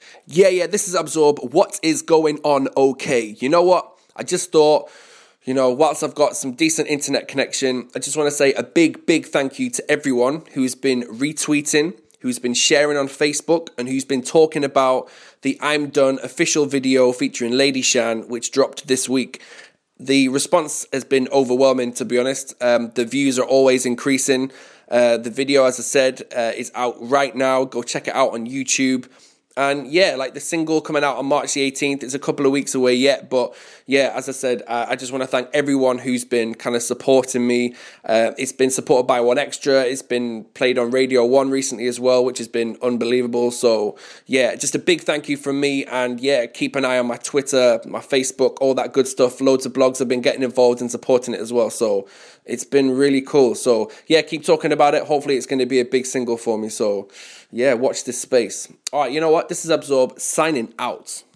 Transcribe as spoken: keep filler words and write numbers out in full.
Yeah, yeah, this is Absorb. What is going on? Okay. You know what? I just thought, you know, whilst I've got some decent internet connection, I just want to say a big, big thank you to everyone who's been retweeting, who's been sharing on Facebook, and who's been talking about the I'm Done official video featuring Lady Shan, which dropped this week. The response has been overwhelming, to be honest. Um, the views are always increasing. Uh, the video, as I said, uh, is out right now. Go check it out on YouTube. And yeah, like the single coming out on March the eighteenth, it's a couple of weeks away yet. But yeah, as I said, uh, I just want to thank everyone who's been kind of supporting me. Uh, it's been supported by One Extra. It's been played on Radio One recently as well, which has been unbelievable. So yeah, just a big thank you from me. And yeah, keep an eye on my Twitter, my Facebook, all that good stuff. Loads of blogs have been getting involved and supporting it as well. So it's been really cool. So yeah, keep talking about it. Hopefully it's going to be a big single for me. So yeah, watch this space. All right, you know what? This is Absorb signing out.